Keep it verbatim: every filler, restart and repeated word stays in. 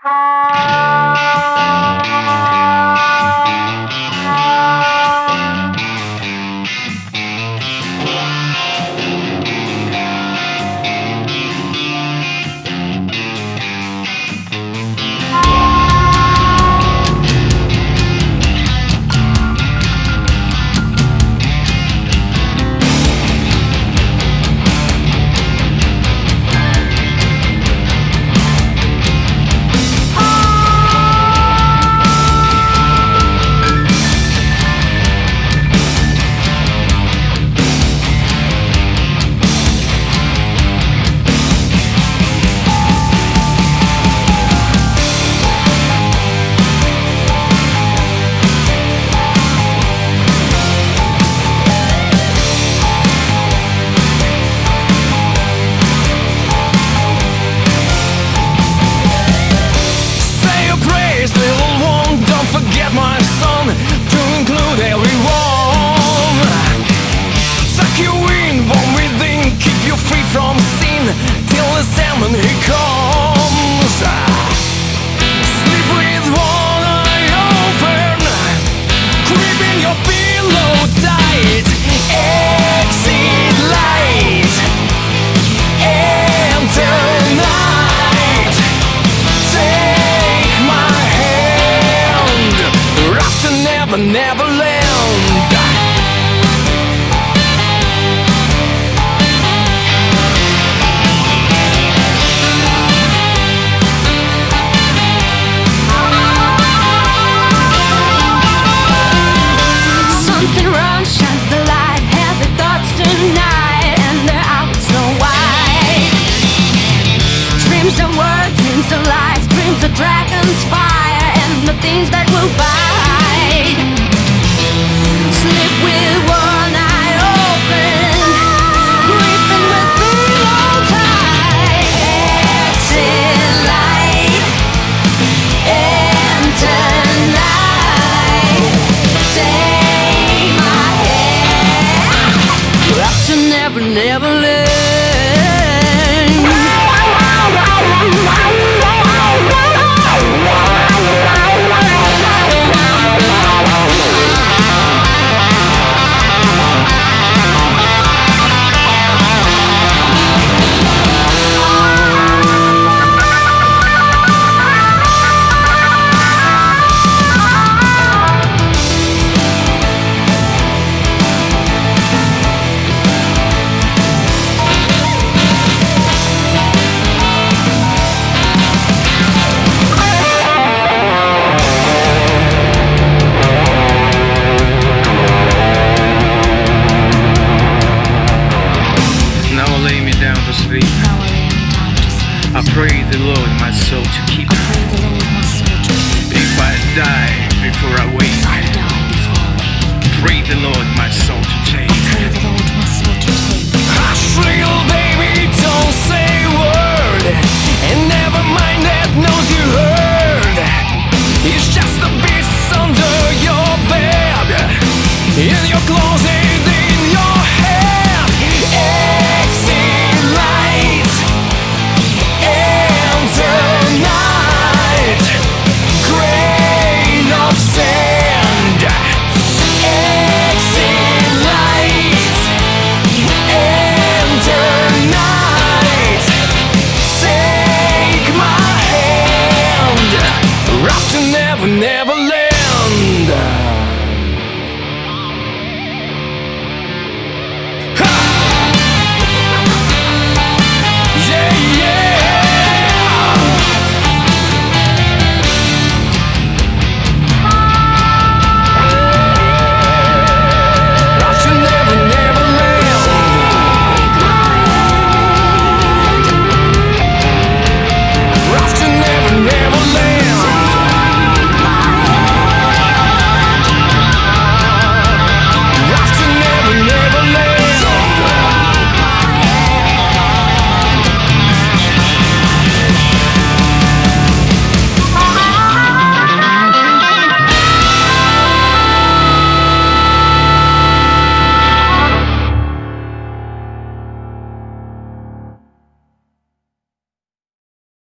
Neverland. Something wrong, shut the light. Heavy thoughts tonight, and they're out so wide. Dreams of words, dreams of lies, dreams of dragons, fire, and the things that will bite. Sleep with one eye open, creeping with pillow tight. Exit light, enter night. Take my hand, up to never, never live. I pray the Lord my soul to keep. If I die before I wake, pray the Lord my soul to take. Hush, little baby, don't say